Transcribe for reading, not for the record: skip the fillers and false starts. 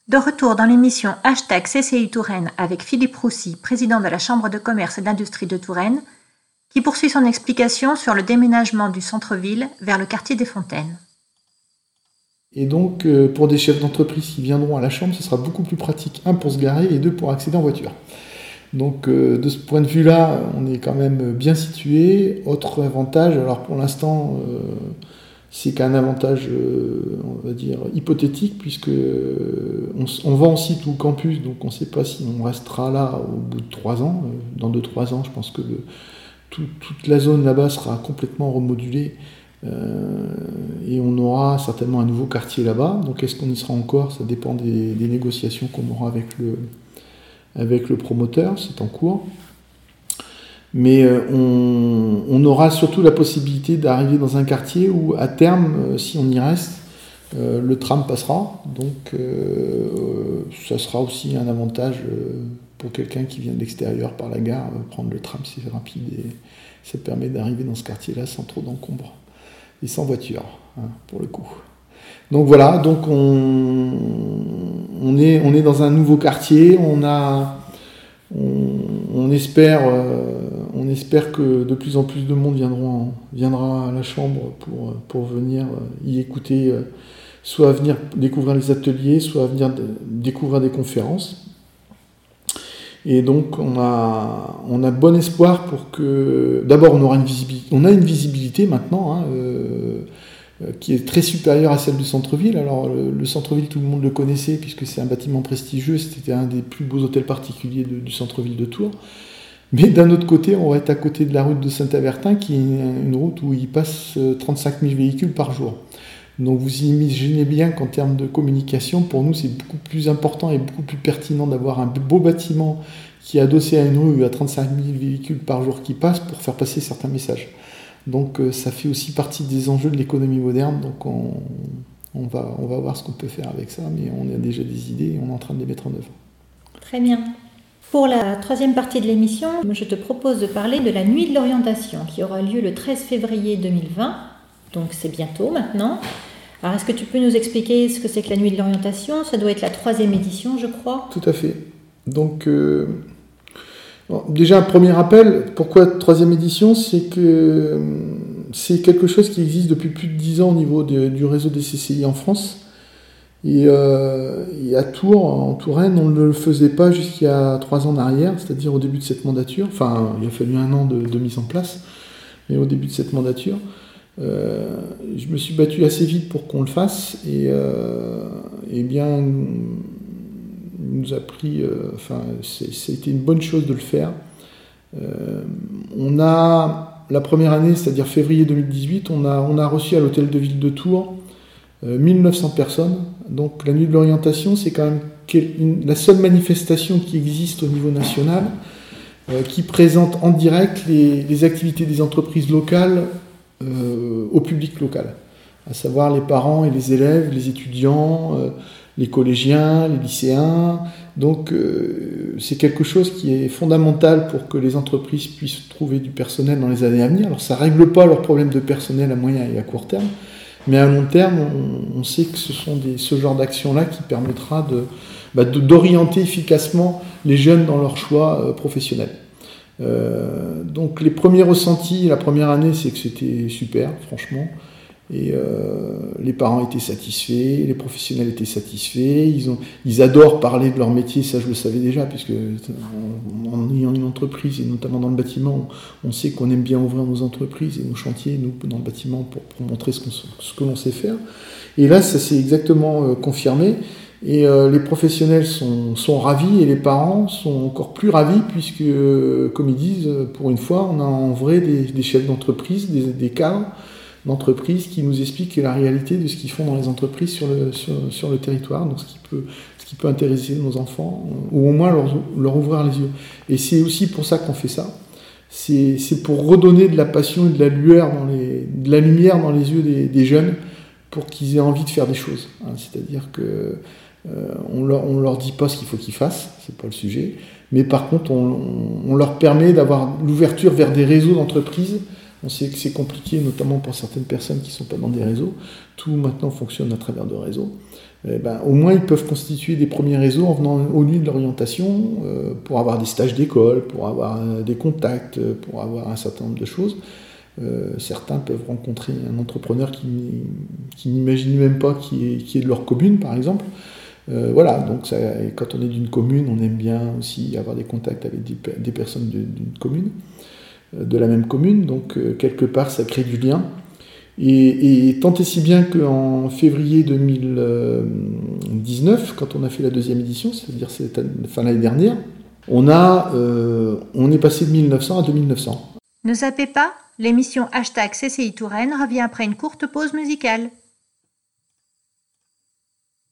De retour dans l'émission #CCI Touraine avec Philippe Roussy, président de la Chambre de commerce et d'industrie de Touraine, qui poursuit son explication sur le déménagement du centre-ville vers le quartier des Fontaines. Et donc, pour des chefs d'entreprise qui viendront à la Chambre, ce sera beaucoup plus pratique, 1 pour se garer et 2 pour accéder en voiture. Donc, de ce point de vue-là, on est quand même bien situé. Autre avantage, alors pour l'instant, c'est qu'un avantage, on va dire, hypothétique, puisque on vend aussi tout le campus, donc on ne sait pas si on restera là au bout de 3 ans. Dans 2-3 ans, je pense que toute la zone là-bas sera complètement remodulée, et on aura certainement un nouveau quartier là-bas. Donc est-ce qu'on y sera encore? Ça dépend des négociations qu'on aura avec le promoteur, c'est en cours. Mais on aura surtout la possibilité d'arriver dans un quartier où, à terme, si on y reste, le tram passera. Donc ça sera aussi un avantage pour quelqu'un qui vient de l'extérieur par la gare. Prendre le tram, c'est rapide et ça permet d'arriver dans ce quartier-là sans trop d'encombre et sans voiture, pour le coup. Donc voilà, donc on est dans un nouveau quartier. On espère que de plus en plus de monde viendra à la Chambre pour venir y écouter, soit à venir découvrir les ateliers, soit à venir découvrir des conférences. Et donc on a bon espoir pour que... D'abord on a une visibilité maintenant, qui est très supérieure à celle du centre-ville. Alors le centre-ville, tout le monde le connaissait puisque c'est un bâtiment prestigieux, c'était un des plus beaux hôtels particuliers du centre-ville de Tours. Mais d'un autre côté, on va être à côté de la route de Saint-Avertin, qui est une route où il passe 35 000 véhicules par jour. Donc vous imaginez bien qu'en termes de communication, pour nous c'est beaucoup plus important et beaucoup plus pertinent d'avoir un beau bâtiment qui est adossé à une rue où il y a 35 000 véhicules par jour qui passent pour faire passer certains messages. Donc ça fait aussi partie des enjeux de l'économie moderne, donc on va voir ce qu'on peut faire avec ça, mais on a déjà des idées et on est en train de les mettre en œuvre. Très bien. Pour la troisième partie de l'émission, je te propose de parler de la Nuit de l'orientation qui aura lieu le 13 février 2020, donc c'est bientôt maintenant. Alors est-ce que tu peux nous expliquer ce que c'est que la Nuit de l'orientation? Ça doit être la 3e édition, je crois. Tout à fait. Donc... Bon, déjà, un premier rappel, pourquoi 3e édition, c'est que c'est quelque chose qui existe depuis plus de 10 ans au niveau du réseau des CCI en France. Et à Tours, en Touraine, on ne le faisait pas jusqu'à 3 ans en arrière, c'est-à-dire au début de cette mandature. Enfin, il a fallu 1 an de mise en place, mais au début de cette mandature, je me suis battu assez vite pour qu'on le fasse. Et bien... nous a pris, c'était une bonne chose de le faire. On a, la première année, c'est-à-dire février 2018, on a reçu à l'hôtel de ville de Tours 1900 personnes. Donc la Nuit de l'orientation, c'est quand même la seule manifestation qui existe au niveau national qui présente en direct les activités des entreprises locales au public local, à savoir les parents et les élèves, les étudiants, les collégiens, les lycéens. Donc c'est quelque chose qui est fondamental pour que les entreprises puissent trouver du personnel dans les années à venir. Alors ça ne règle pas leurs problèmes de personnel à moyen et à court terme, mais à long terme, on sait que ce sont ce genre d'action-là qui permettra d'orienter efficacement les jeunes dans leur choix professionnel. Donc les premiers ressentis la première année, c'est que c'était super, franchement. Et les parents étaient satisfaits, les professionnels étaient satisfaits, ils adorent parler de leur métier, ça je le savais déjà, puisque en ayant une entreprise, et notamment dans le bâtiment, on sait qu'on aime bien ouvrir nos entreprises et nos chantiers, nous, dans le bâtiment, pour montrer ce que l'on sait faire. Et là, ça s'est exactement confirmé, et les professionnels sont ravis, et les parents sont encore plus ravis, puisque, comme ils disent, pour une fois, on a en vrai des chefs d'entreprise, des cadres, d'entreprises qui nous expliquent la réalité de ce qu'ils font dans les entreprises sur le territoire, donc ce qui peut intéresser nos enfants, ou au moins leur ouvrir les yeux. Et c'est aussi pour ça qu'on fait ça. C'est pour redonner de la passion et de la lumière dans les yeux des jeunes, pour qu'ils aient envie de faire des choses. C'est-à-dire que on leur dit pas ce qu'il faut qu'ils fassent, c'est pas le sujet, mais par contre on leur permet d'avoir l'ouverture vers des réseaux d'entreprises. On sait que c'est compliqué, notamment pour certaines personnes qui ne sont pas dans des réseaux. Tout maintenant fonctionne à travers de réseaux. au moins ils peuvent constituer des premiers réseaux en venant aux nuits de l'orientation pour avoir des stages d'école, pour avoir des contacts, pour avoir un certain nombre de choses. Certains peuvent rencontrer un entrepreneur qui n'imagine même pas qui est de leur commune, par exemple. Voilà, donc quand on est d'une commune, on aime bien aussi avoir des contacts avec des personnes d'une commune, de la même commune, donc quelque part ça crée du lien. Et tant et si bien qu'en février 2019, quand on a fait la deuxième édition, c'est-à-dire l'année dernière, on est passé de 1900 à 2900. Ne zappez pas, l'émission #CCI Touraine revient après une courte pause musicale.